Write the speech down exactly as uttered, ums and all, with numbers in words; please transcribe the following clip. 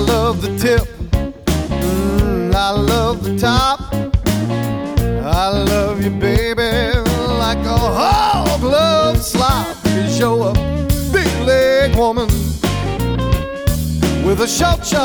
love the tip, mm, I love the top. I love you, baby, like a hog love slop. You show up, big leg woman with a short shot.